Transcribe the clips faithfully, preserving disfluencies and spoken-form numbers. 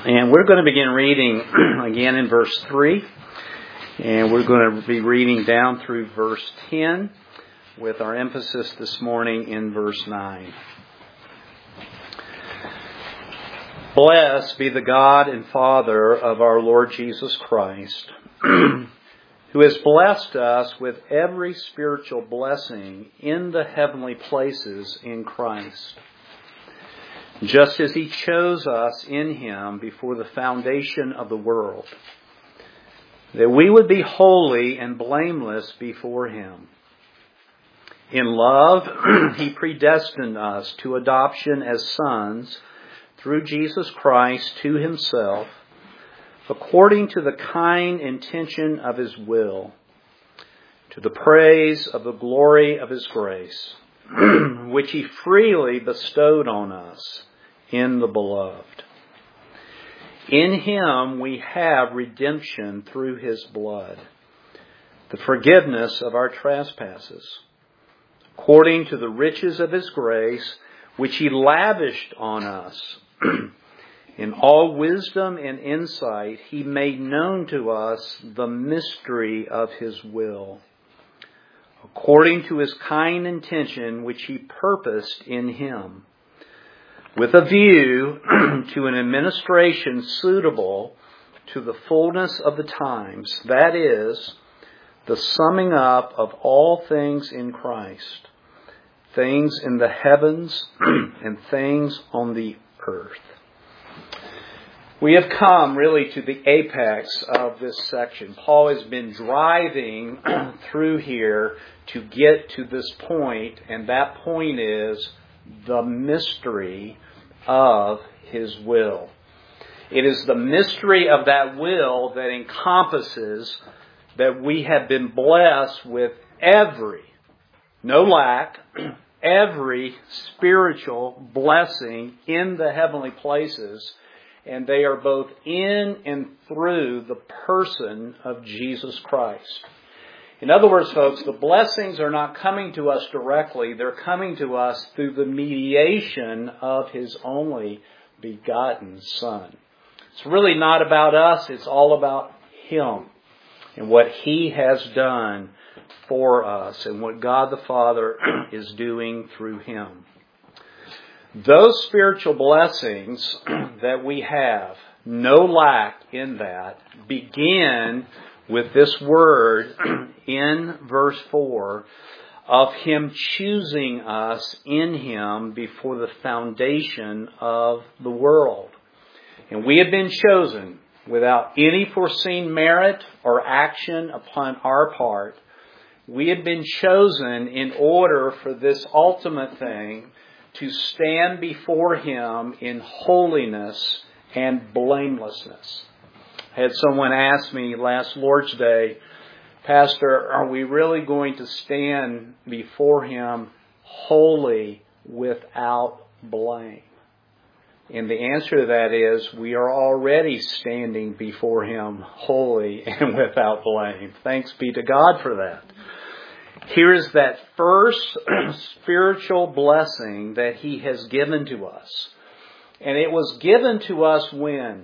And we're going to begin reading again in verse three. And we're going to be reading down through verse ten with our emphasis this morning in verse nine. Blessed be the God and Father of our Lord Jesus Christ, who has blessed us with every spiritual blessing in the heavenly places in Christ, just as He chose us in Him before the foundation of the world, that we would be holy and blameless before Him. In love, He predestined us to adoption as sons through Jesus Christ to Himself, according to the kind intention of His will, to the praise of the glory of His grace, which He freely bestowed on us in the Beloved. In Him we have redemption through His blood, the forgiveness of our trespasses, according to the riches of His grace, which He lavished on us. In all wisdom and insight, He made known to us the mystery of His will, according to His kind intention, which He purposed in Him, with a view to an administration suitable to the fullness of the times, that is, the summing up of all things in Christ, things in the heavens and things on the earth. We have come really to the apex of this section. Paul has been driving through here to get to this point, and that point is the mystery of His will. It is the mystery of that will that encompasses that we have been blessed with every, no lack, every spiritual blessing in the heavenly places, and they are both in and through the person of Jesus Christ. In other words, folks, the blessings are not coming to us directly. They're coming to us through the mediation of His only begotten Son. It's really not about us. It's all about Him and what He has done for us and what God the Father is doing through Him. Those spiritual blessings that we have, no lack in that, begin with this word in verse four of Him choosing us in Him before the foundation of the world. And we have been chosen without any foreseen merit or action upon our part. We have been chosen in order for this ultimate thing to stand before Him in holiness and blamelessness. I had someone ask me last Lord's Day, Pastor, are we really going to stand before Him holy without blame? And the answer to that is we are already standing before Him holy and without blame. Thanks be to God for that. Here is that first spiritual blessing that He has given to us. And it was given to us when?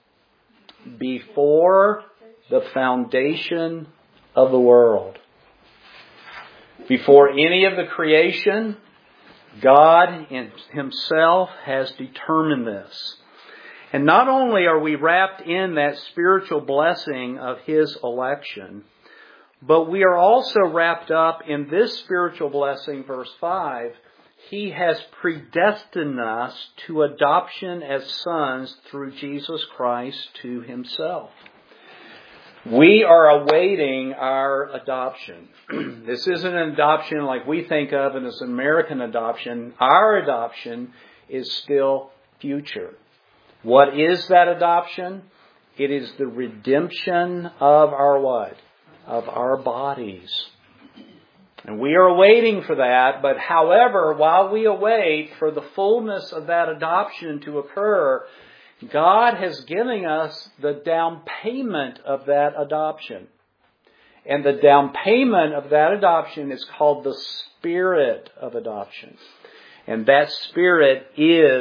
Before the foundation of the world. Before any of the creation, God in Himself has determined this. And not only are we wrapped in that spiritual blessing of His election, but we are also wrapped up in this spiritual blessing, verse five. He has predestined us to adoption as sons through Jesus Christ to Himself. We are awaiting our adoption. This isn't an adoption like we think of it as an American adoption. Our adoption is still future. What is that adoption? It is the redemption of our what? Of our bodies. And we are waiting for that, but however, while we await for the fullness of that adoption to occur, God has given us the down payment of that adoption. And the down payment of that adoption is called the Spirit of adoption. And that Spirit is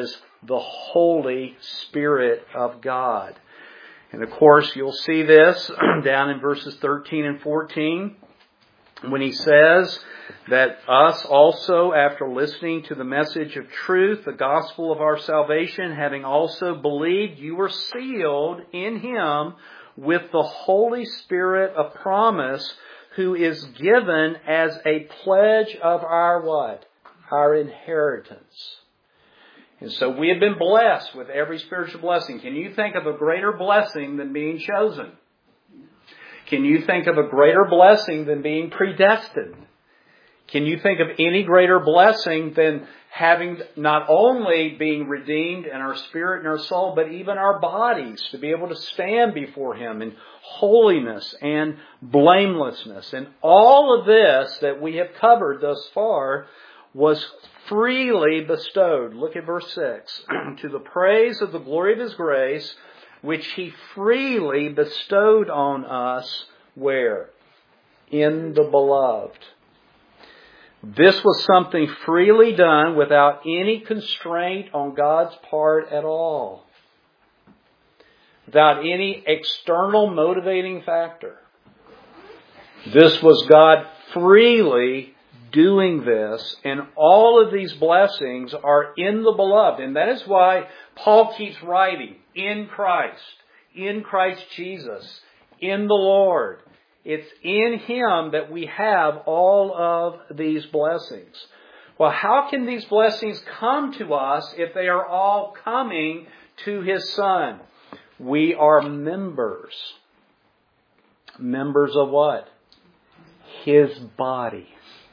the Holy Spirit of God. And of course, you'll see this down in verses thirteen and fourteen when he says that us also, after listening to the message of truth, the gospel of our salvation, having also believed, you were sealed in Him with the Holy Spirit of promise, who is given as a pledge of our what? Our inheritance. And so we have been blessed with every spiritual blessing. Can you think of a greater blessing than being chosen? Can you think of a greater blessing than being predestined? Can you think of any greater blessing than having not only being redeemed in our spirit and our soul, but even our bodies to be able to stand before Him in holiness and blamelessness? And all of this that we have covered thus far was freely bestowed. Look at verse six. To the praise of the glory of His grace, which He freely bestowed on us, where? In the Beloved. This was something freely done without any constraint on God's part at all. Without any external motivating factor. This was God freely doing this, and all of these blessings are in the Beloved. And that is why Paul keeps writing, in Christ, in Christ Jesus, in the Lord. It's in Him that we have all of these blessings. Well, how can these blessings come to us if they are all coming to His Son? We are members. Members of what? His body.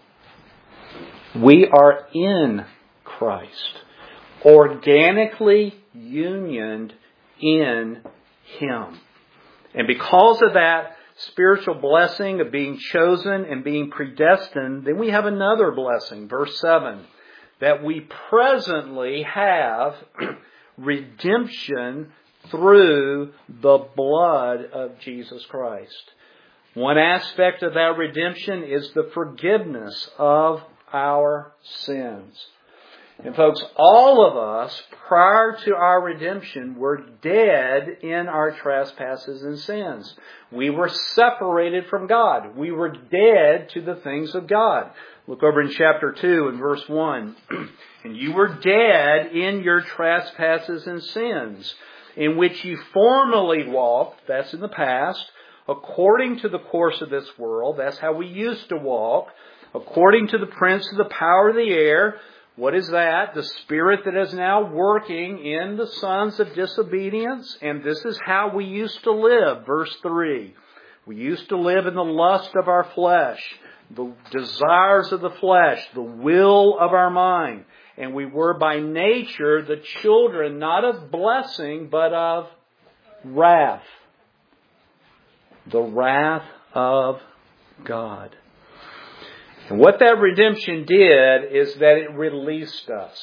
We are in Christ, organically unioned in Him. And because of that spiritual blessing of being chosen and being predestined, then we have another blessing, verse seven, that we presently have redemption through the blood of Jesus Christ. One aspect of that redemption is the forgiveness of our sins. And folks, all of us, prior to our redemption, were dead in our trespasses and sins. We were separated from God. We were dead to the things of God. Look over in chapter two and verse one. And you were dead in your trespasses and sins, in which you formerly walked, that's in the past, according to the course of this world. That's how we used to walk. According to the prince of the power of the air. What is that? The spirit that is now working in the sons of disobedience. And this is how we used to live. Verse three. We used to live in the lust of our flesh, the desires of the flesh, the will of our mind. And we were by nature the children not of blessing, but of wrath. The wrath of God. And what that redemption did is that it released us.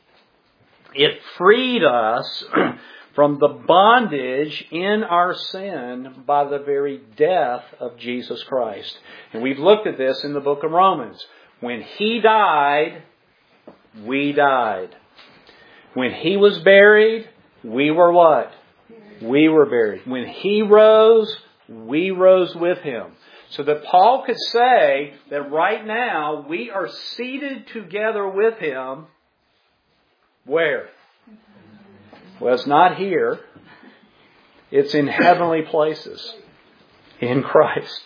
It freed us from the bondage in our sin by the very death of Jesus Christ. And we've looked at this in the book of Romans. When He died, we died. When He was buried, we were what? We were buried. When He rose, we rose with Him. So that Paul could say that right now we are seated together with Him. Where? Well, it's not here. It's in heavenly places. In Christ.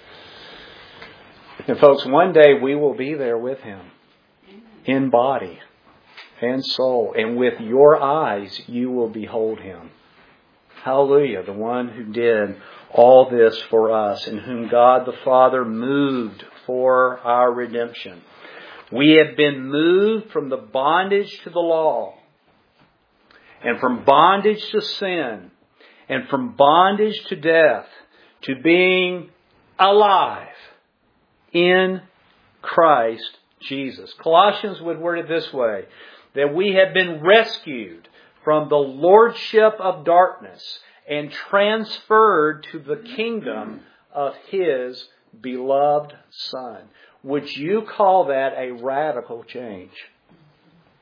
And folks, one day we will be there with Him. In body and soul. And with your eyes you will behold Him. Hallelujah. The one who did all this for us, in whom God the Father moved for our redemption. We have been moved from the bondage to the law, and from bondage to sin, and from bondage to death, to being alive in Christ Jesus. Colossians would word it this way, that we have been rescued from the lordship of darkness and transferred to the kingdom of His beloved Son. Would you call that a radical change?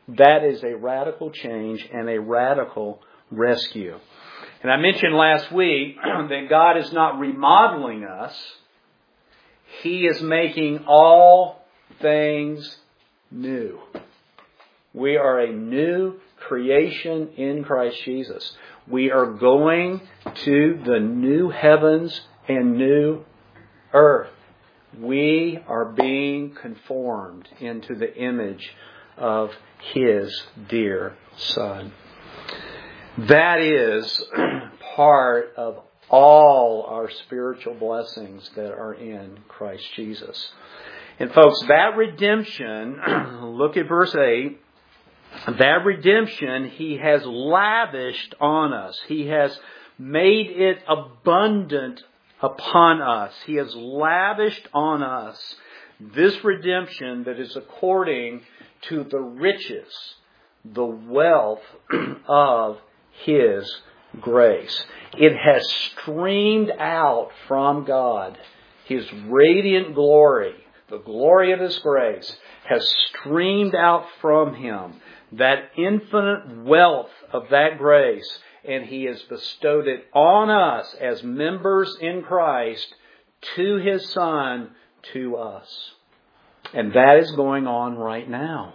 That is a radical change and a radical rescue. And I mentioned last week that God is not remodeling us. He is making all things new. We are a new creation in Christ Jesus. We are going to the new heavens and new earth. We are being conformed into the image of His dear Son. That is part of all our spiritual blessings that are in Christ Jesus. And folks, that redemption, look at verse eight, that redemption He has lavished on us. He has made it abundant upon us. He has lavished on us this redemption that is according to the riches, the wealth of His grace. It has streamed out from God. His radiant glory, the glory of His grace, has streamed out from Him. That infinite wealth of that grace, and He has bestowed it on us as members in Christ, to His Son, to us. And that is going on right now.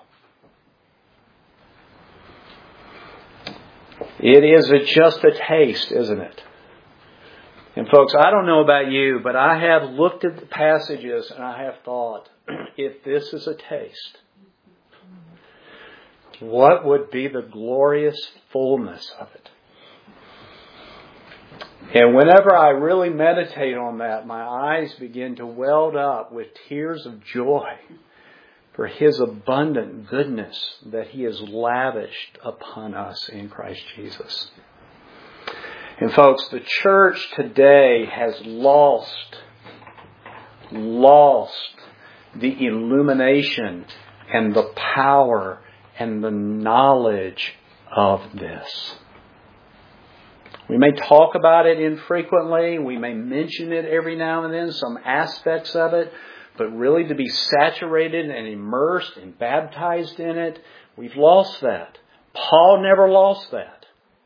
It is a, just a taste, isn't it? And folks, I don't know about you, but I have looked at the passages and I have thought, if this is a taste, what would be the glorious fullness of it? And whenever I really meditate on that, my eyes begin to weld up with tears of joy for His abundant goodness that He has lavished upon us in Christ Jesus. And folks, the church today has lost, lost the illumination and the power and the knowledge of this. We may talk about it infrequently. We may mention it every now and then, some aspects of it. But really to be saturated and immersed and baptized in it, we've lost that. Paul never lost that.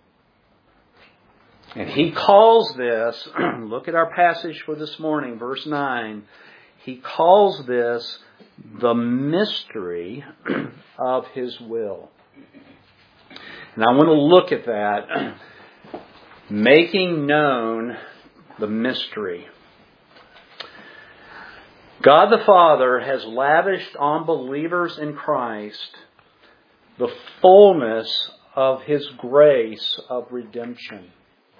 And he calls this, look at our passage for this morning, verse nine. He calls this the mystery of His will. And I want to look at that. Making known the mystery. God the Father has lavished on believers in Christ the fullness of His grace of redemption.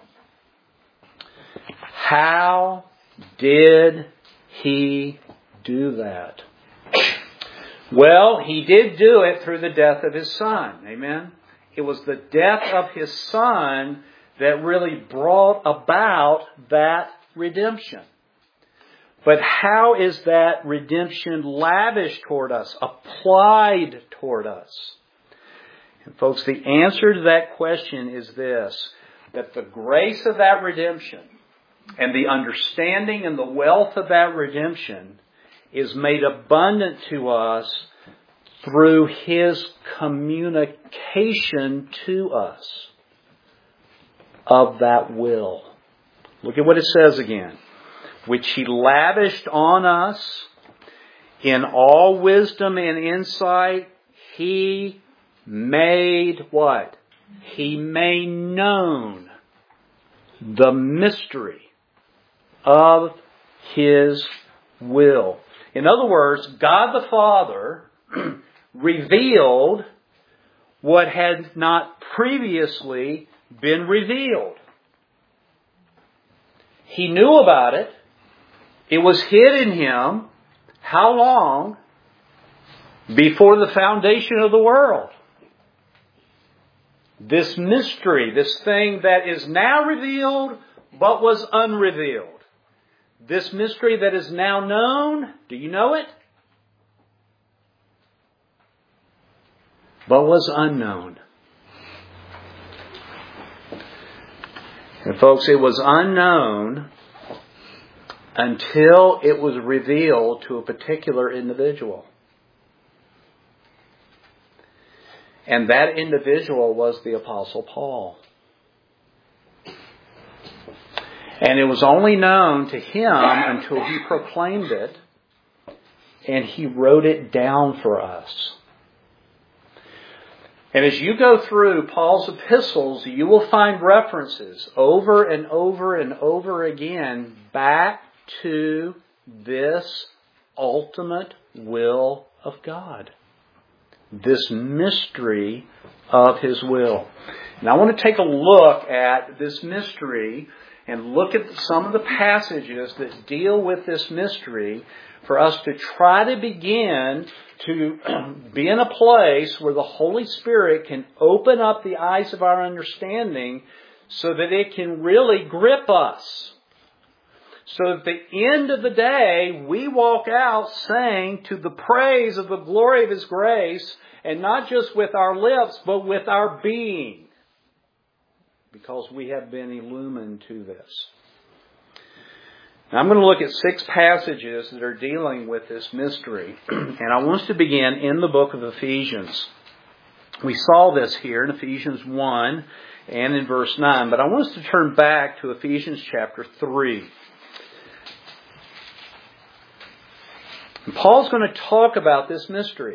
How did He do that? Well, He did do it through the death of His Son. Amen? It was the death of His Son that really brought about that redemption. But how is that redemption lavished toward us, applied toward us? And folks, the answer to that question is this, that the grace of that redemption and the understanding and the wealth of that redemption is made abundant to us through His communication to us of that will. Look at what it says again. Which He lavished on us in all wisdom and insight. He made what? He made known the mystery of His will. In other words, God the Father revealed what had not previously been revealed. He knew about it. It was hid in Him. How long? Before the foundation of the world. This mystery, this thing that is now revealed, but was unrevealed. This mystery that is now known, do you know it? But was unknown. And folks, it was unknown until it was revealed to a particular individual. And that individual was the Apostle Paul. And it was only known to him until he proclaimed it, and he wrote it down for us. And as you go through Paul's epistles, you will find references over and over and over again back to this ultimate will of God. This mystery of His will. And I want to take a look at this mystery and look at some of the passages that deal with this mystery for us to try to begin to be in a place where the Holy Spirit can open up the eyes of our understanding so that it can really grip us. So at the end of the day, we walk out saying to the praise of the glory of His grace, and not just with our lips, but with our being. Because we have been illumined to this. Now I'm going to look at six passages that are dealing with this mystery. And I want us to begin in the book of Ephesians. We saw this here in Ephesians one and in verse nine. But I want us to turn back to Ephesians chapter three. And Paul's going to talk about this mystery.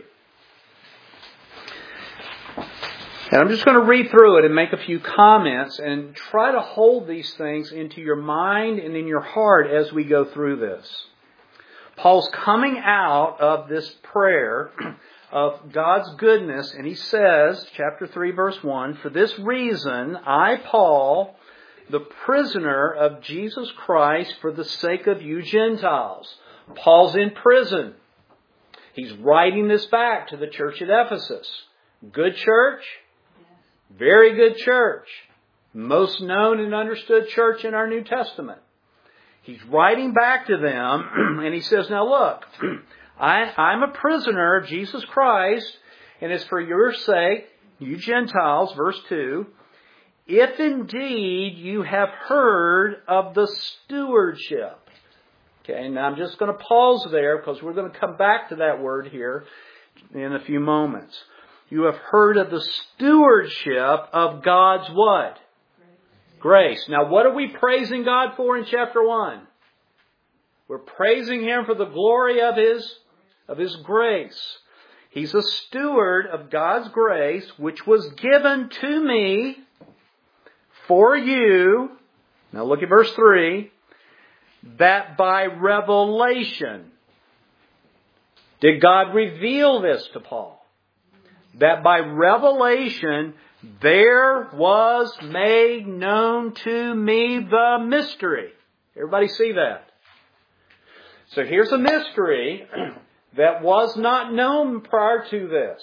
And I'm just going to read through it and make a few comments and try to hold these things into your mind and in your heart as we go through this. Paul's coming out of this prayer of God's goodness, and he says, chapter three, verse one, "For this reason, I, Paul, the prisoner of Jesus Christ, for the sake of you Gentiles." Paul's in prison. He's writing this back to the church at Ephesus. Good church. Very good church. Most known and understood church in our New Testament. He's writing back to them and he says, now look, I, I'm a prisoner of Jesus Christ, and it's for your sake, you Gentiles, verse two, if indeed you have heard of the stewardship. Okay, now I'm just going to pause there because we're going to come back to that word here in a few moments. You have heard of the stewardship of God's what? Grace. Grace. Now what are we praising God for in chapter one? We're praising Him for the glory of His, of His grace. He's a steward of God's grace, which was given to me for you. Now look at verse three. That by revelation. Did God reveal this to Paul? That by revelation there was made known to me the mystery. Everybody see that? So here's a mystery that was not known prior to this.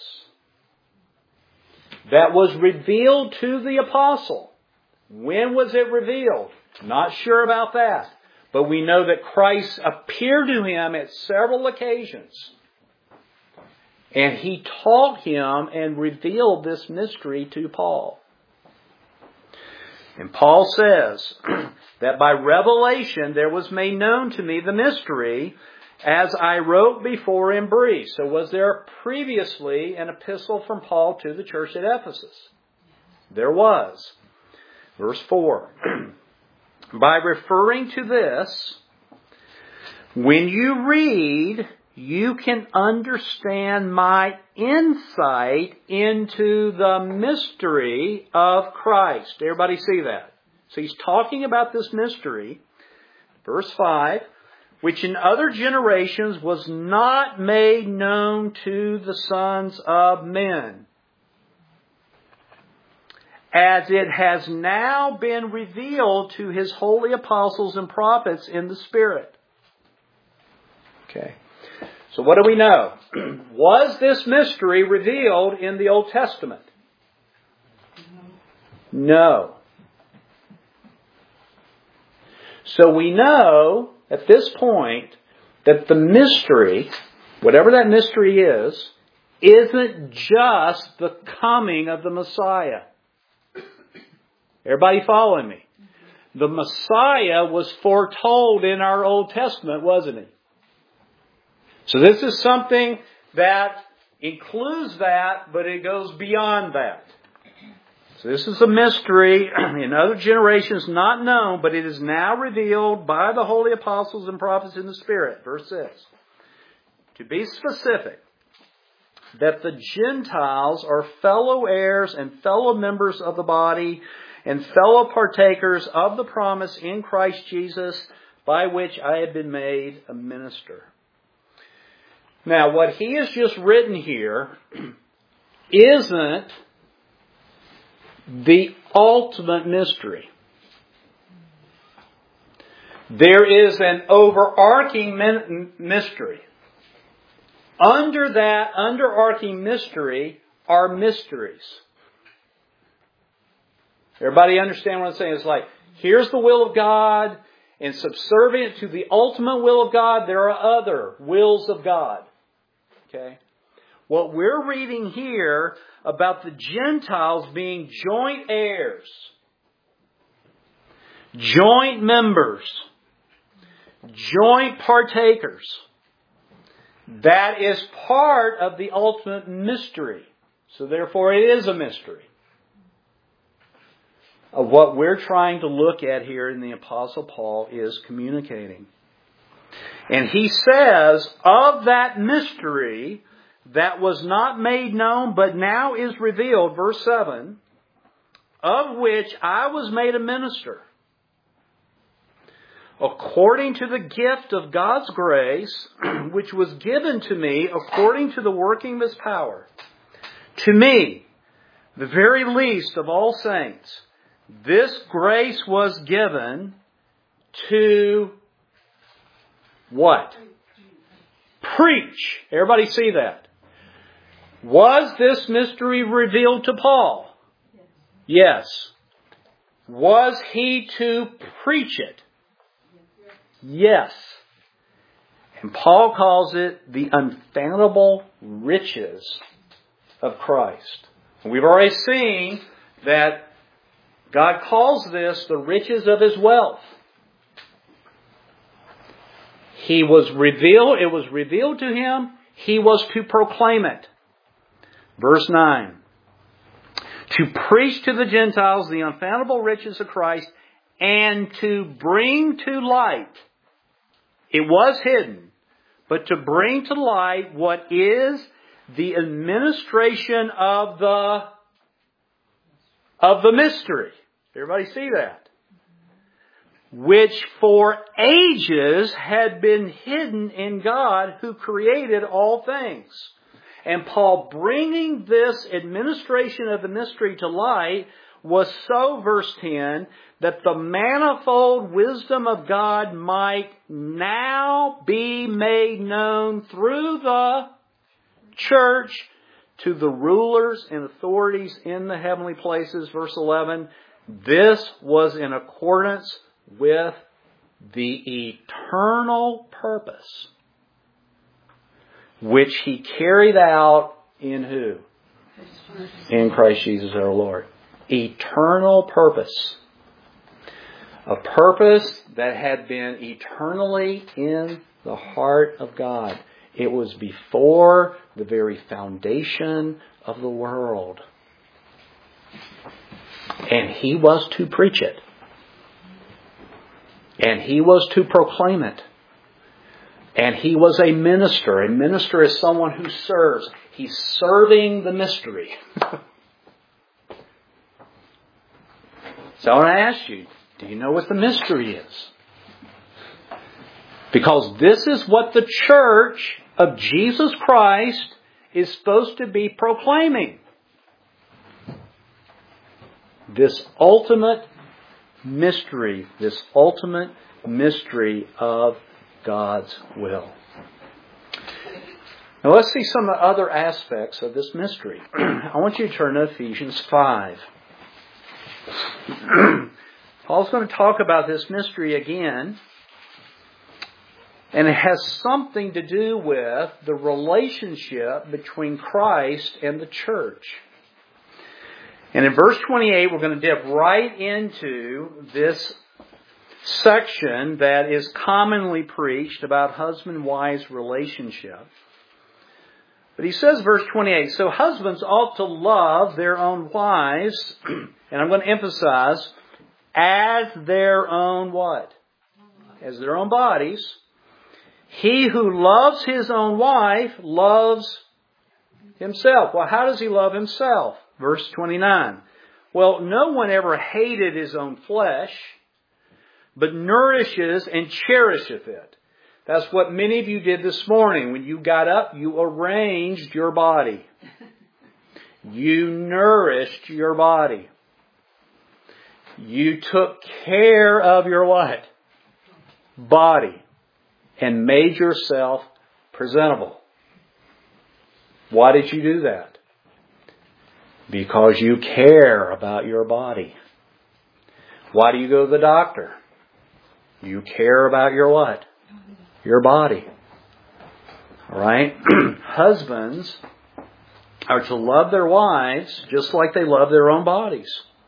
That was revealed to the apostle. When was it revealed? Not sure about that. But we know that Christ appeared to him at several occasions. And He taught him and revealed this mystery to Paul. And Paul says that by revelation there was made known to me the mystery, as I wrote before in brief. So was there previously an epistle from Paul to the church at Ephesus? There was. Verse four. By referring to this, when you read, you can understand my insight into the mystery of Christ. Everybody see that? So he's talking about this mystery. Verse five, which in other generations was not made known to the sons of men, as it has now been revealed to His holy apostles and prophets in the Spirit. Okay. So what do we know? Was this mystery revealed in the Old Testament? No. So we know at this point that the mystery, whatever that mystery is, isn't just the coming of the Messiah. Everybody following me? The Messiah was foretold in our Old Testament, wasn't He? So this is something that includes that, but it goes beyond that. So this is a mystery in other generations not known, but it is now revealed by the holy apostles and prophets in the Spirit. Verse six. To be specific, that the Gentiles are fellow heirs and fellow members of the body and fellow partakers of the promise in Christ Jesus, by which I have been made a minister. Now, what he has just written here isn't the ultimate mystery. There is an overarching mystery. Under that underarching mystery are mysteries. Everybody understand what I'm saying? It's like, here's the will of God, and subservient to the ultimate will of God, there are other wills of God. Okay? What we're reading here about the Gentiles being joint heirs, joint members, joint partakers, that is part of the ultimate mystery. So therefore it is a mystery of what we're trying to look at here in the Apostle Paul is communicating. And he says, of that mystery that was not made known but now is revealed, verse seven, of which I was made a minister, according to the gift of God's grace, which was given to me according to the working of His power. To me, the very least of all saints, this grace was given to what? Preach. Everybody see that? Was this mystery revealed to Paul? Yes. Was he to preach it? Yes. And Paul calls it the unfathomable riches of Christ. And we've already seen that God calls this the riches of His wealth. He was revealed, it was revealed to him, he was to proclaim it. Verse nine. To preach to the Gentiles the unfathomable riches of Christ and to bring to light. It was hidden, but to bring to light what is the administration of the of the mystery. Everybody see that? Which for ages had been hidden in God who created all things. And Paul bringing this administration of the mystery to light was so, verse ten, that the manifold wisdom of God might now be made known through the church to the rulers and authorities in the heavenly places. Verse eleven, this was in accordance with the eternal purpose which He carried out in who? In Christ Jesus our Lord. Eternal purpose. A purpose that had been eternally in the heart of God. It was before the very foundation of the world. And He was to preach it. And He was to proclaim it. And He was a minister. A minister is someone who serves. He's serving the mystery. So I want to ask you, do you know what the mystery is? Because this is what the church of Jesus Christ is supposed to be proclaiming. This ultimate mystery, this ultimate mystery of God's will. Now let's see some of the other aspects of this mystery. I want you to turn to Ephesians five. Paul's going to talk about this mystery again. And it has something to do with the relationship between Christ and the church. And in verse twenty-eight, we're going to dip right into this section that is commonly preached about husband-wife's relationship. But he says, verse twenty-eight, so husbands ought to love their own wives, and I'm going to emphasize, as their own what? As their own bodies. He who loves his own wife loves himself. Well, how does he love himself? Verse twenty-nine. Well, no one ever hated his own flesh, but nourishes and cherisheth it. That's what many of you did this morning. When you got up, you arranged your body. You nourished your body. You took care of your what? Body. And made yourself presentable. Why did you do that? Because you care about your body. Why do you go to the doctor? You care about your what? Your body. Alright? Husbands are to love their wives just like they love their own bodies.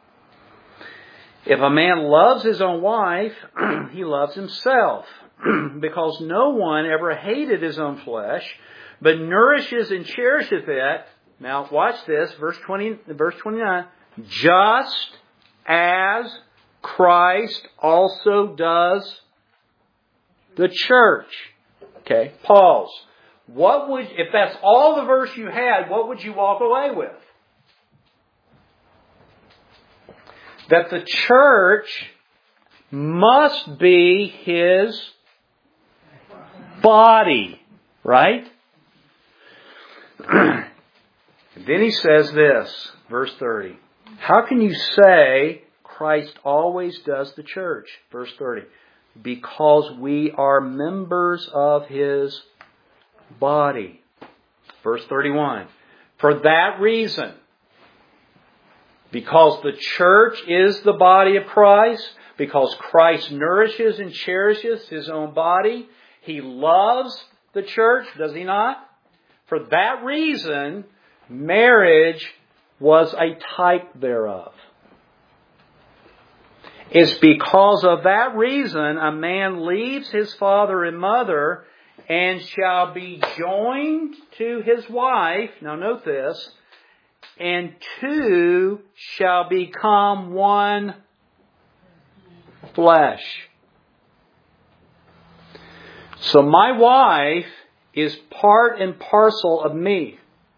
If a man loves his own wife, he loves himself. Because no one ever hated his own flesh, but nourishes and cherisheth it. Now watch this, verse twenty, verse twenty-nine. Just as Christ also does the church. Okay, pause. What would, if that's all the verse you had, what would you walk away with? That the church must be His body. Right? Then he says this, verse thirty. How can you say Christ always does the church? Verse thirty. Because we are members of His body. Verse thirty-one. For that reason, because the church is the body of Christ, because Christ nourishes and cherishes His own body, He loves the church, does He not? For that reason, marriage was a type thereof. It's because of that reason a man leaves his father and mother and shall be joined to his wife. Now note this. And two shall become one flesh. So my wife is part and parcel of me.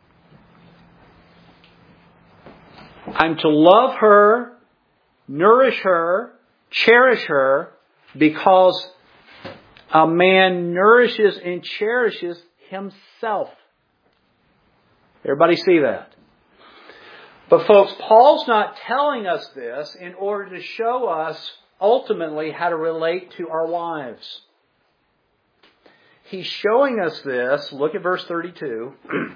I'm to love her, nourish her, cherish her, because a man nourishes and cherishes himself. Everybody see that? But folks, Paul's not telling us this in order to show us ultimately how to relate to our wives. He's showing us this. Look at verse thirty-two.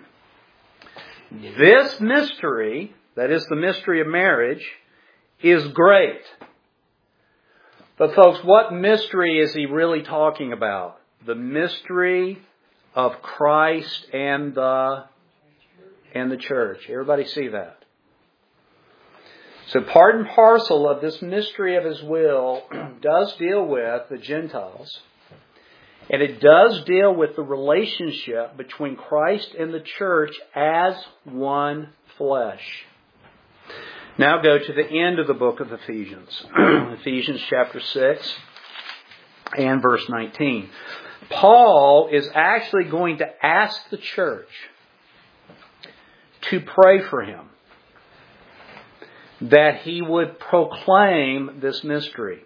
This mystery, that is the mystery of marriage, is great. But folks, what mystery is he really talking about? The mystery of Christ and the, and the church. Everybody see that? So part and parcel of this mystery of His will does deal with the Gentiles. And it does deal with the relationship between Christ and the church as one flesh. Now go to the end of the book of Ephesians. Ephesians chapter six and verse nineteen. Paul is actually going to ask the church to pray for him, that he would proclaim this mystery.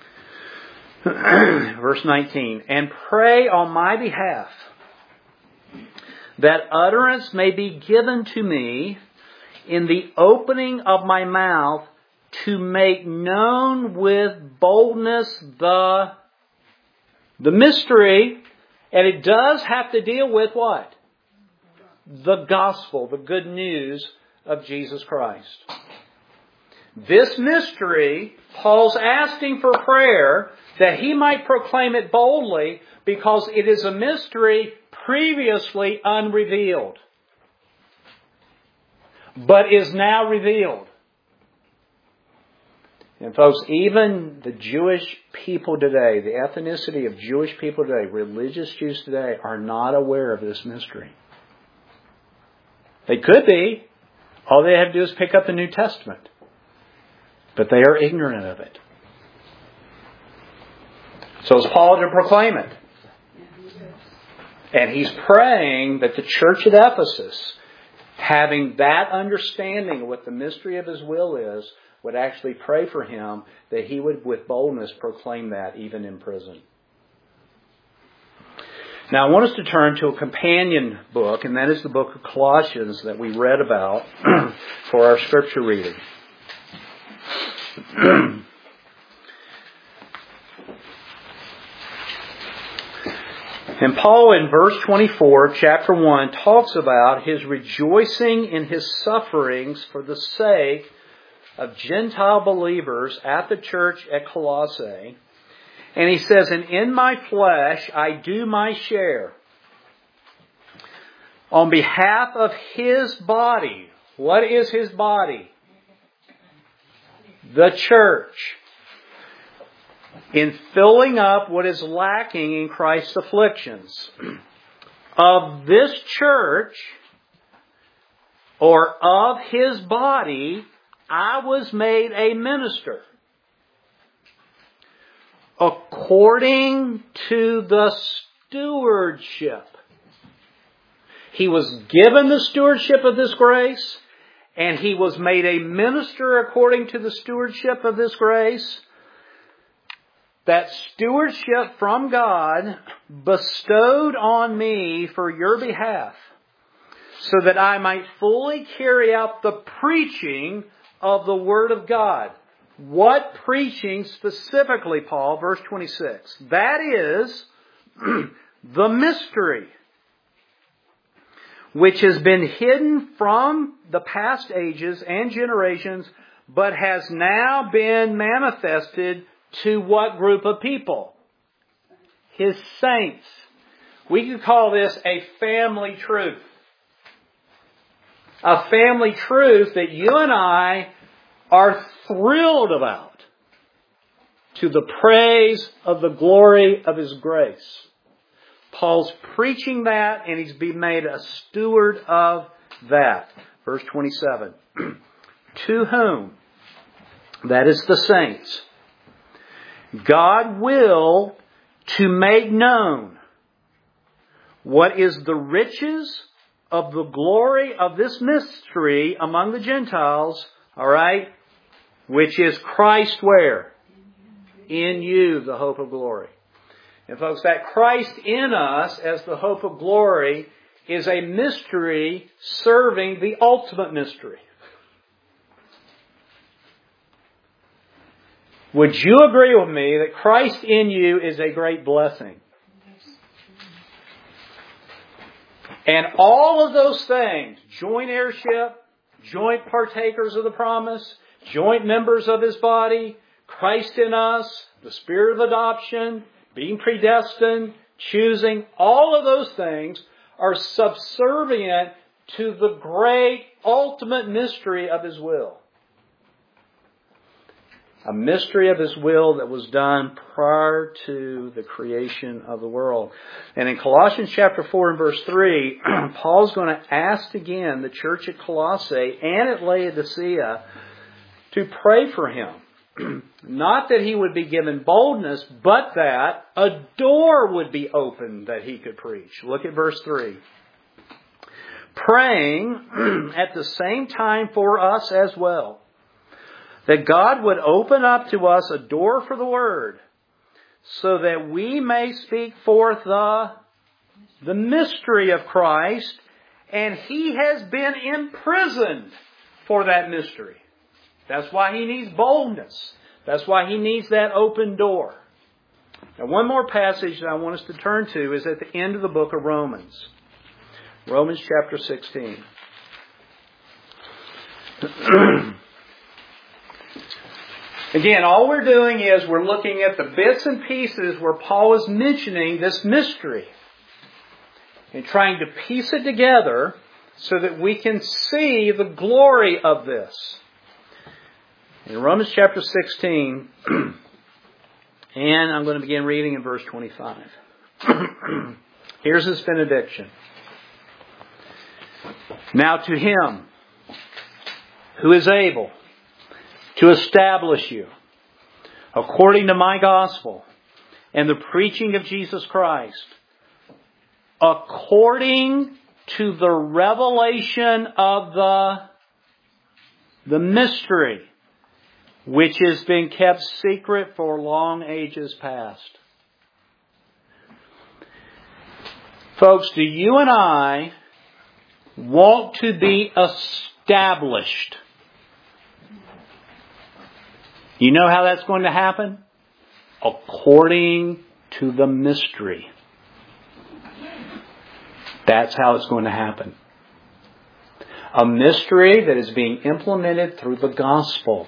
Verse nineteen. And pray on my behalf that utterance may be given to me in the opening of my mouth to make known with boldness the, the mystery. And it does have to deal with what? The gospel, the good news of Jesus Christ. This mystery, Paul's asking for prayer that he might proclaim it boldly because it is a mystery previously unrevealed, but is now revealed. And folks, even the Jewish people today, the ethnicity of Jewish people today, religious Jews today, are not aware of this mystery. They could be. All they have to do is pick up the New Testament. But they are ignorant of it. So is Paul to proclaim it. And he's praying that the church at Ephesus, having that understanding of what the mystery of His will is, would actually pray for him that he would with boldness proclaim that even in prison. Now I want us to turn to a companion book, and that is the book of Colossians that we read about for our scripture reading. And Paul in verse twenty-four, chapter one, talks about his rejoicing in his sufferings for the sake of Gentile believers at the church at Colossae. And he says, and in my flesh I do my share on behalf of His body. What is His body? The church. In filling up what is lacking in Christ's afflictions. Of this church, or of His body, I was made a minister. According to the stewardship. He was given the stewardship of this grace, and he was made a minister according to the stewardship of this grace. That stewardship from God bestowed on me for your behalf, so that I might fully carry out the preaching of the Word of God. What preaching specifically, Paul? Verse twenty-six. That is the mystery which has been hidden from the past ages and generations, but has now been manifested to what group of people? His saints. We could call this a family truth. A family truth that you and I are thrilled about, to the praise of the glory of His grace. Paul's preaching that, and he's being made a steward of that. Verse twenty-seven. To whom? That is the saints. God will to make known what is the riches of the glory of this mystery among the Gentiles, all right, which is Christ where? In you, the hope of glory. And folks, that Christ in us as the hope of glory is a mystery serving the ultimate mystery. Would you agree with me that Christ in you is a great blessing? And all of those things, joint heirship, joint partakers of the promise, joint members of His body, Christ in us, the Spirit of adoption, being predestined, choosing, all of those things are subservient to the great ultimate mystery of His will. A mystery of His will that was done prior to the creation of the world. And in Colossians chapter four and verse three, Paul's going to ask again the church at Colossae and at Laodicea to pray for him. Not that he would be given boldness, but that a door would be opened that he could preach. Look at verse three. Praying at the same time for us as well, that God would open up to us a door for the Word, so that we may speak forth the, the mystery of Christ, and He has been imprisoned for that mystery. That's why He needs boldness. That's why He needs that open door. Now, one more passage that I want us to turn to is at the end of the book of Romans. Romans chapter sixteen. Again, all we're doing is we're looking at the bits and pieces where Paul is mentioning this mystery and trying to piece it together so that we can see the glory of this. In Romans chapter sixteen, and I'm going to begin reading in verse twenty-five. Here's his benediction. Now to Him who is able to establish you according to my gospel and the preaching of Jesus Christ, according to the revelation of the, the mystery, which has been kept secret for long ages past. Folks, do you and I want to be established? You know how that's going to happen? According to the mystery. That's how it's going to happen. A mystery that is being implemented through the gospel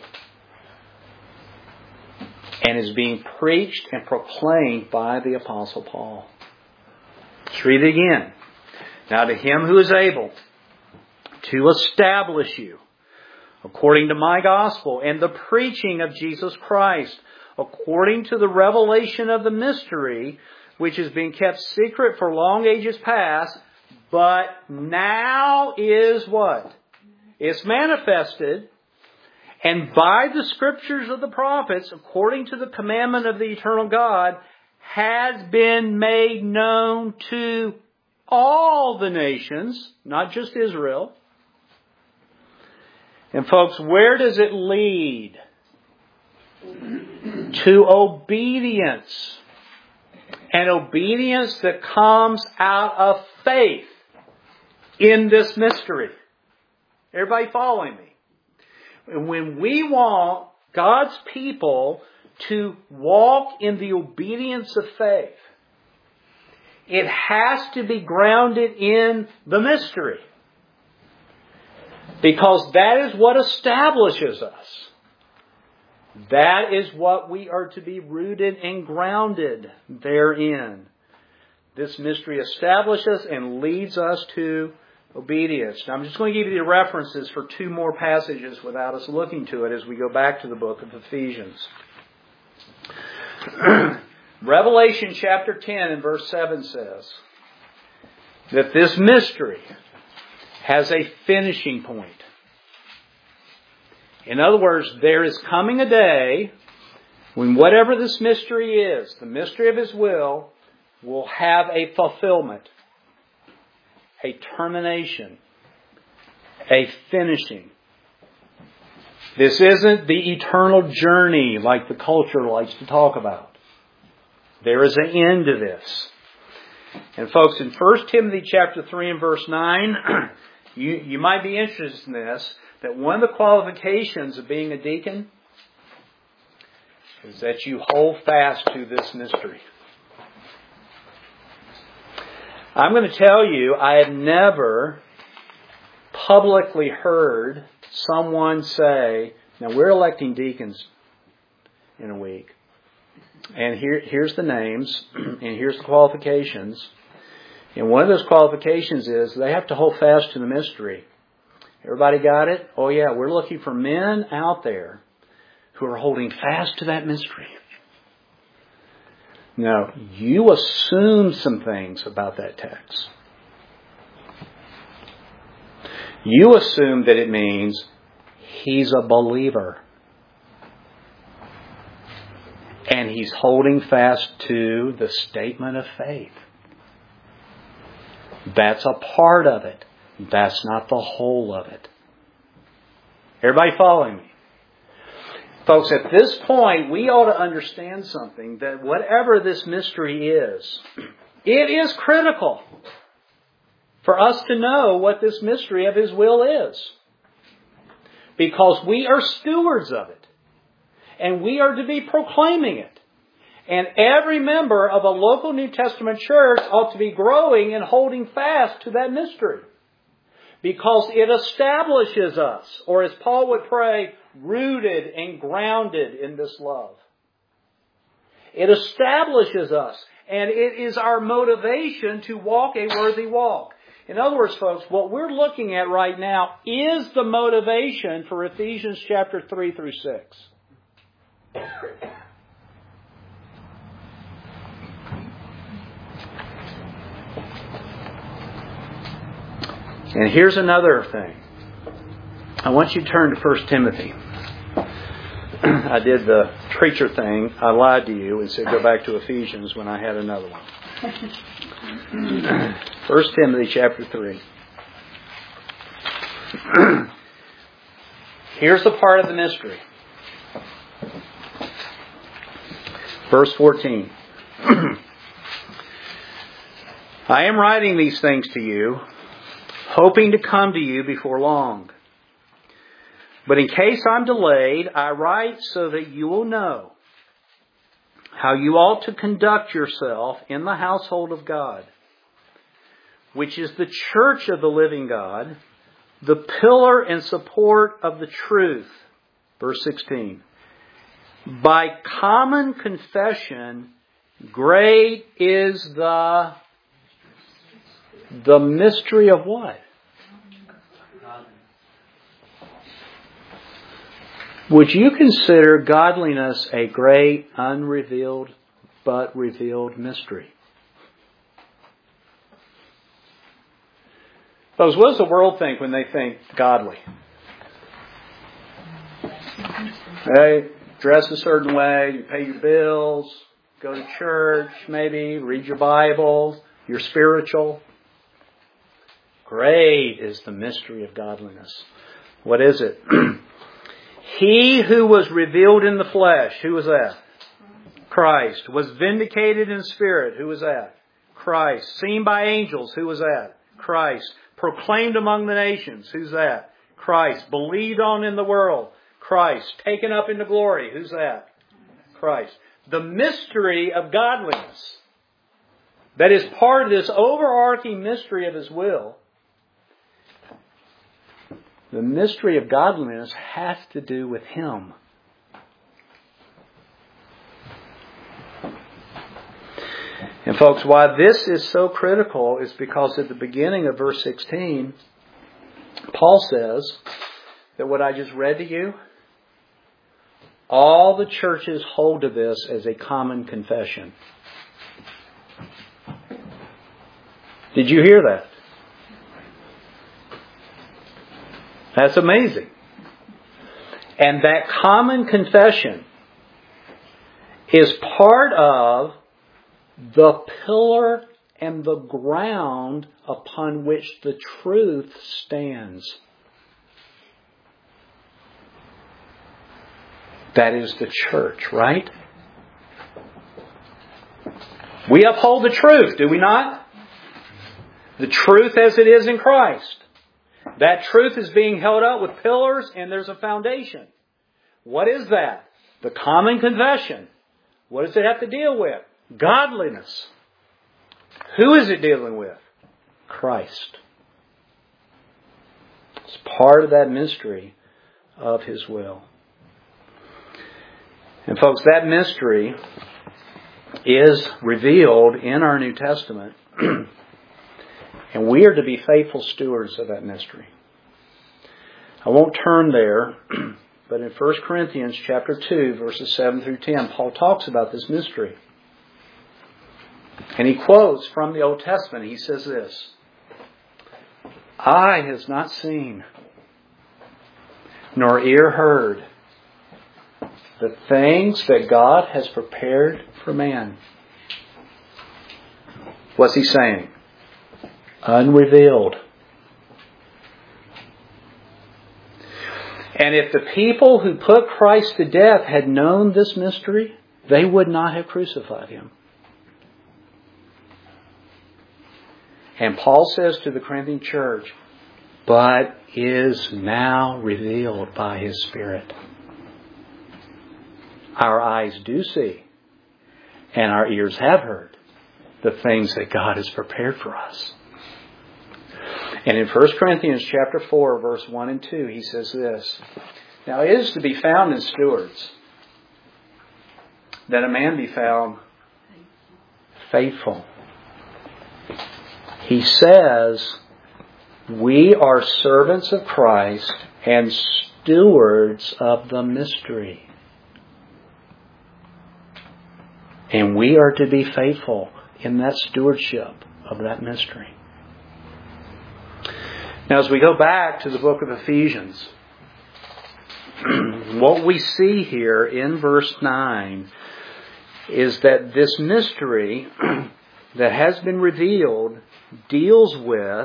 and is being preached and proclaimed by the Apostle Paul. Let's read it again. Now to Him who is able to establish you according to my gospel and the preaching of Jesus Christ, according to the revelation of the mystery, which is being kept secret for long ages past, but now is what? It's manifested, and by the scriptures of the prophets, according to the commandment of the eternal God, has been made known to all the nations, not just Israel. And folks, where does it lead? To obedience. And obedience that comes out of faith in this mystery. Everybody following me? And when we want God's people to walk in the obedience of faith, it has to be grounded in the mystery. Because that is what establishes us. That is what we are to be rooted and grounded therein. This mystery establishes and leads us to obedience. Now I'm just going to give you the references for two more passages without us looking to it as we go back to the book of Ephesians. Revelation chapter ten and verse seven says that this mystery has a finishing point. In other words, there is coming a day when whatever this mystery is, the mystery of His will, will have a fulfillment, a termination, a finishing. This isn't the eternal journey like the culture likes to talk about. There is an end to this. And folks, in First Timothy chapter three and verse nine, you, you might be interested in this, that one of the qualifications of being a deacon is that you hold fast to this mystery. I'm going to tell you, I have never publicly heard someone say, now we're electing deacons in a week. And here, here's the names, and here's the qualifications. And one of those qualifications is they have to hold fast to the mystery. Everybody got it? Oh yeah, we're looking for men out there who are holding fast to that mystery. Now, you assume some things about that text. You assume that it means he's a believer. And he's holding fast to the statement of faith. That's a part of it. That's not the whole of it. Everybody following me? Folks, at this point, we ought to understand something, that whatever this mystery is, it is critical for us to know what this mystery of His will is. Because we are stewards of it. And we are to be proclaiming it. And every member of a local New Testament church ought to be growing and holding fast to that mystery. Because it establishes us, or as Paul would pray, rooted and grounded in this love. It establishes us, and it is our motivation to walk a worthy walk. In other words, folks, what we're looking at right now is the motivation for Ephesians chapter three through six. And here's another thing. I want you to turn to First Timothy. I did the preacher thing. I lied to you and said go back to Ephesians when I had another one. First Timothy chapter three. Here's the part of the mystery. Verse fourteen. I am writing these things to you, hoping to come to you before long. But in case I'm delayed, I write so that you will know how you ought to conduct yourself in the household of God, which is the church of the living God, the pillar and support of the truth. Verse sixteen. By common confession, great is the, the mystery of what? Would you consider godliness a great, unrevealed, but revealed mystery? Folks, what does the world think when they think godly? They dress a certain way, you pay your bills, go to church, maybe, read your Bible, you're spiritual. Great is the mystery of godliness. What is it? He who was revealed in the flesh, who was that? Christ. Was vindicated in spirit, who was that? Christ. Seen by angels, who was that? Christ. Proclaimed among the nations, who's that? Christ. Believed on in the world, Christ. Taken up into glory, who's that? Christ. The mystery of godliness that is part of this overarching mystery of His will. The mystery of godliness has to do with Him. And folks, why this is so critical is because at the beginning of verse sixteen, Paul says that what I just read to you, all the churches hold to this as a common confession. Did you hear that? That's amazing. And that common confession is part of the pillar and the ground upon which the truth stands. That is the church, right? We uphold the truth, do we not? The truth as it is in Christ. That truth is being held up with pillars and there's a foundation. What is that? The common confession. What does it have to deal with? Godliness. Who is it dealing with? Christ. It's part of that mystery of His will. And folks, that mystery is revealed in our New Testament. And we are to be faithful stewards of that mystery. I won't turn there, but in First Corinthians chapter two, verses seven through ten, Paul talks about this mystery. And he quotes from the Old Testament. He says this, Eye has not seen, nor ear heard, the things that God has prepared for man. What's he saying? Unrevealed. And if the people who put Christ to death had known this mystery, they would not have crucified Him. And Paul says to the Corinthian church, but is now revealed by His Spirit. Our eyes do see, and our ears have heard the things that God has prepared for us. And in First Corinthians chapter four, verse one and two, he says this, Now it is to be found in stewards that a man be found faithful. He says, we are servants of Christ and stewards of the mystery. And we are to be faithful in that stewardship of that mystery. Now, as we go back to the book of Ephesians, what we see here in verse nine is that this mystery that has been revealed deals with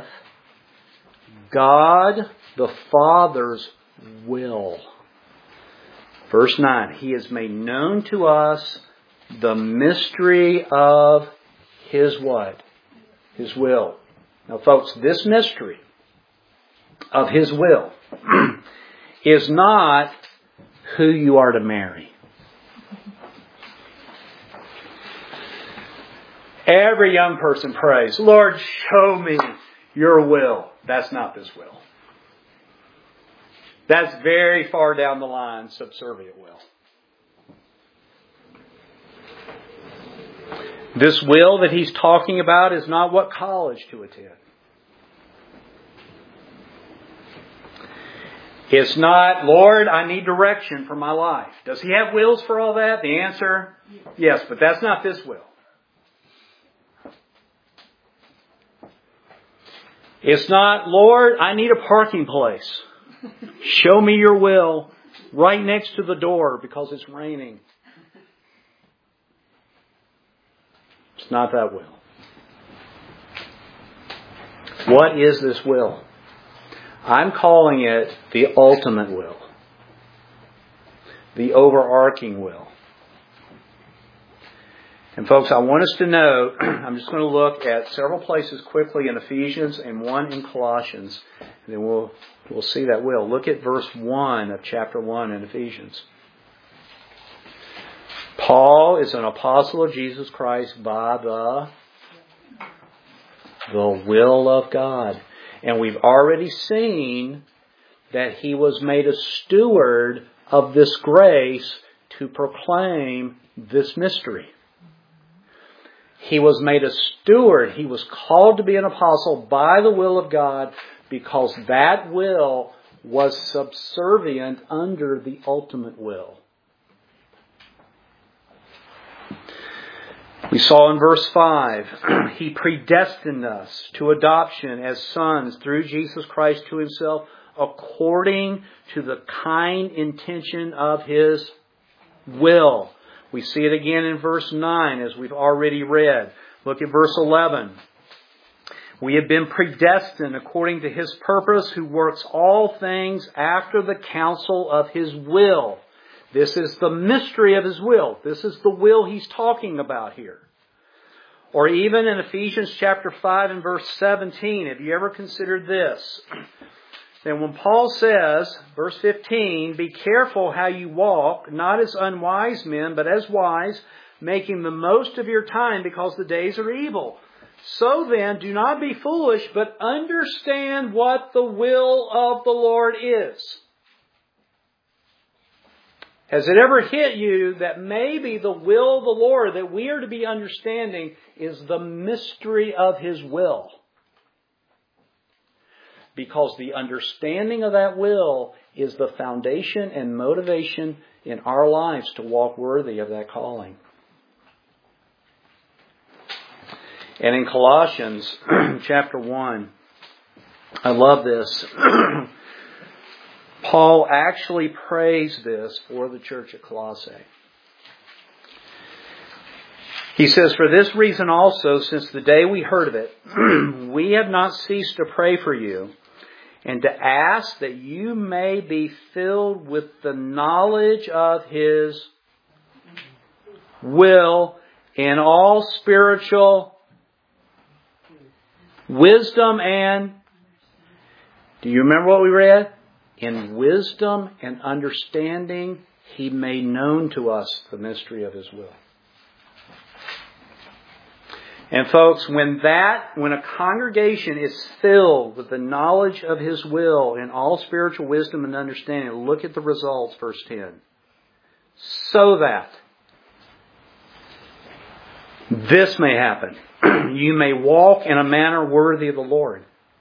God the Father's will. Verse nine, He has made known to us the mystery of His what? His will. Now folks, this mystery of His will is not who you are to marry. Every young person prays, Lord, show me your will. That's not this will. That's very far down the line, subservient will. This will that he's talking about is not what college to attend. It's not, Lord, I need direction for my life. Does He have wills for all that? The answer, yes, but that's not this will. It's not, Lord, I need a parking place. Show me your will right next to the door because it's raining. It's not that will. What is this will? I'm calling it the ultimate will. The overarching will. And folks, I want us to know, I'm just going to look at several places quickly in Ephesians and one in Colossians. And then we'll, we'll see that will. Look at verse one of chapter one in Ephesians. Paul is an apostle of Jesus Christ by the, the will of God. And we've already seen that he was made a steward of this grace to proclaim this mystery. He was made a steward. He was called to be an apostle by the will of God because that will was subservient under the ultimate will. We saw in verse five, He predestined us to adoption as sons through Jesus Christ to Himself according to the kind intention of His will. We see it again in verse nine as we've already read. Look at verse eleven. We have been predestined according to His purpose who works all things after the counsel of His will. This is the mystery of His will. This is the will He's talking about here. Or even in Ephesians chapter five and verse seventeen, have you ever considered this? Then when Paul says, verse fifteen, be careful how you walk, not as unwise men, but as wise, making the most of your time because the days are evil. So then, do not be foolish, but understand what the will of the Lord is. Has it ever hit you that maybe the will of the Lord that we are to be understanding is the mystery of His will? Because the understanding of that will is the foundation and motivation in our lives to walk worthy of that calling. And in Colossians chapter one, I love this. Paul actually prays this for the church at Colossae. He says, for this reason also, since the day we heard of it, we have not ceased to pray for you and to ask that you may be filled with the knowledge of His will in all spiritual wisdom and... Do you remember what we read? In wisdom and understanding, He made known to us the mystery of His will. And folks, when that, when a congregation is filled with the knowledge of His will in all spiritual wisdom and understanding, look at the results, verse ten. So that this may happen. You may walk in a manner worthy of the Lord,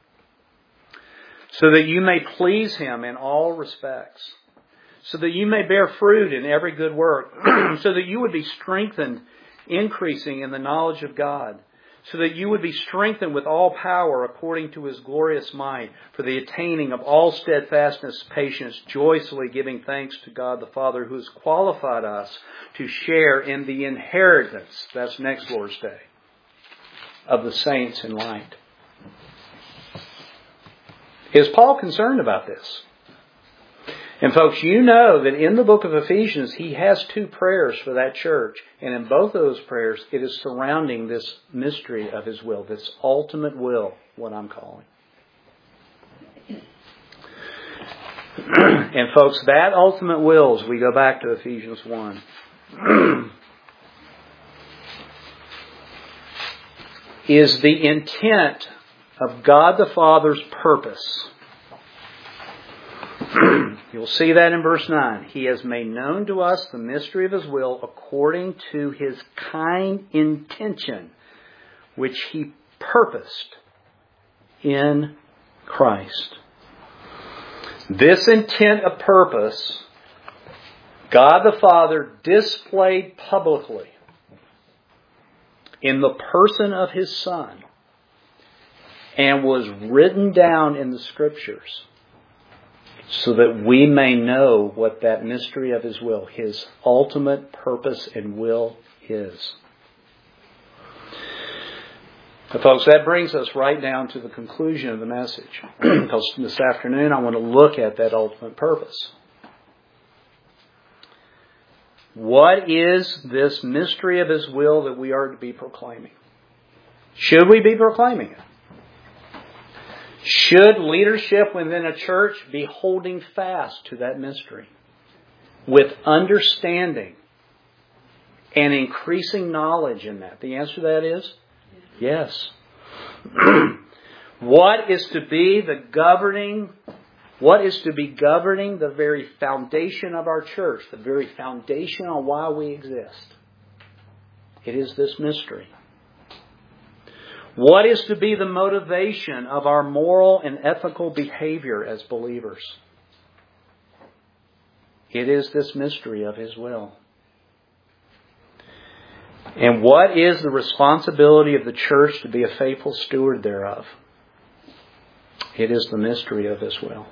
so that you may please Him in all respects, so that you may bear fruit in every good work, so that you would be strengthened, increasing in the knowledge of God, so that you would be strengthened with all power according to His glorious might, for the attaining of all steadfastness, patience, joyously giving thanks to God the Father, who has qualified us to share in the inheritance, that's next Lord's Day, of the saints in light. Is Paul concerned about this? And folks, you know that in the book of Ephesians, he has two prayers for that church. And in both of those prayers, it is surrounding this mystery of His will, this ultimate will, what I'm calling. And folks, that ultimate will, as we go back to Ephesians one, is the intent of God the Father's purpose. You'll see that in verse nine. He has made known to us the mystery of His will according to His kind intention, which He purposed in Christ. This intent of purpose, God the Father displayed publicly in the person of His Son, and was written down in the Scriptures, so that we may know what that mystery of His will, His ultimate purpose and will is. But folks, that brings us right down to the conclusion of the message. Because this afternoon I want to look at that ultimate purpose. What is this mystery of His will that we are to be proclaiming? Should we be proclaiming it? Should leadership within a church be holding fast to that mystery with understanding and increasing knowledge in that? The answer to that is yes. What is to be the governing, what is to be governing the very foundation of our church, the very foundation on why we exist? It is this mystery. What is to be the motivation of our moral and ethical behavior as believers? It is this mystery of His will. And what is the responsibility of the church to be a faithful steward thereof? It is the mystery of His will.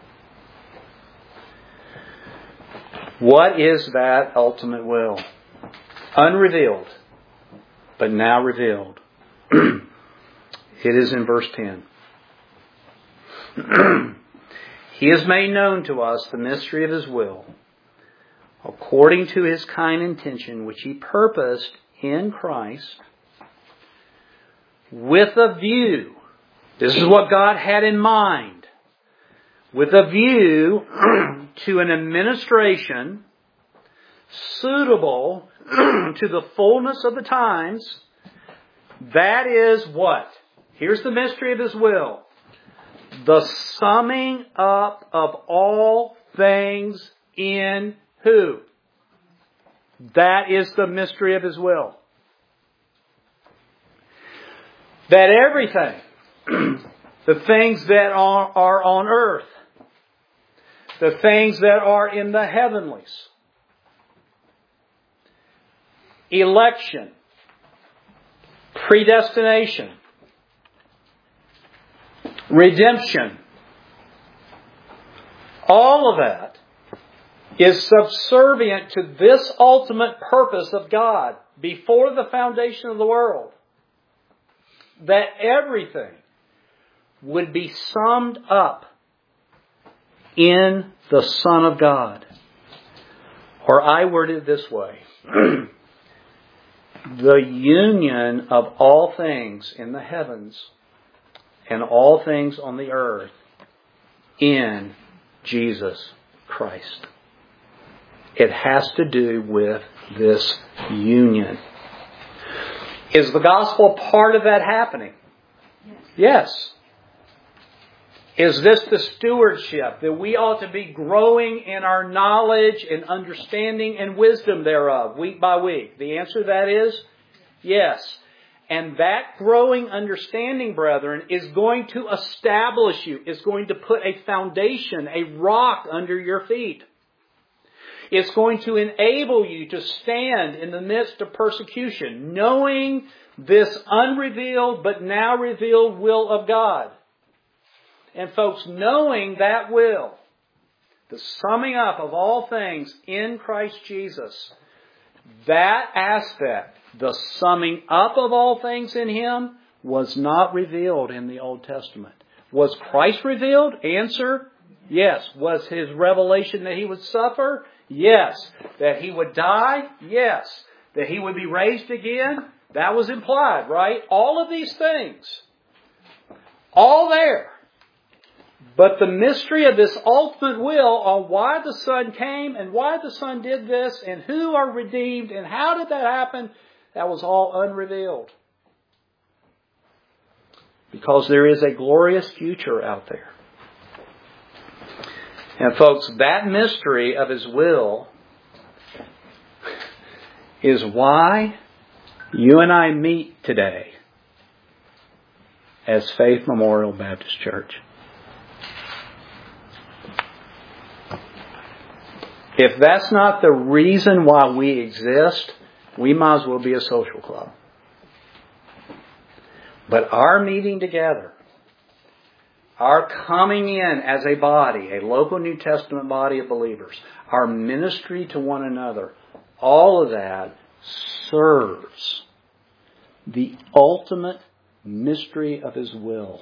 What is that ultimate will? Unrevealed, but now revealed. It is in verse ten. He has made known to us the mystery of His will, according to His kind intention, which He purposed in Christ, with a view. This is what God had in mind. With a view to an administration suitable to the fullness of the times. That is what? Here's the mystery of His will. The summing up of all things in who? That is the mystery of His will. That everything, the things that are, are on earth, the things that are in the heavenlies, election, predestination, redemption, all of that is subservient to this ultimate purpose of God before the foundation of the world. That everything would be summed up in the Son of God. Or I word it this way. The union of all things in the heavens and all things on the earth in Jesus Christ. It has to do with this union. Is the gospel part of that happening? Yes. Is this the stewardship that we ought to be growing in our knowledge and understanding and wisdom thereof week by week? The answer to that is yes. And that growing understanding, brethren, is going to establish you, is going to put a foundation, a rock under your feet. It's going to enable you to stand in the midst of persecution, knowing this unrevealed but now revealed will of God. And folks, knowing that will, the summing up of all things in Christ Jesus, that aspect, the summing up of all things in Him, was not revealed in the Old Testament. Was Christ revealed? Answer, yes. Was His revelation that He would suffer? Yes. That He would die? Yes. That He would be raised again? That was implied, right? All of these things. All there. But the mystery of this ultimate will on why the Son came and why the Son did this and who are redeemed and how did that happen, that was all unrevealed. Because there is a glorious future out there. And folks, that mystery of His will is why you and I meet today as Faith Memorial Baptist Church. If that's not the reason why we exist, we might as well be a social club. But our meeting together, our coming in as a body, a local New Testament body of believers, our ministry to one another, all of that serves the ultimate mystery of His will.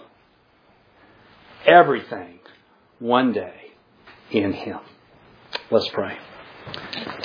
Everything one day in Him. Let's pray.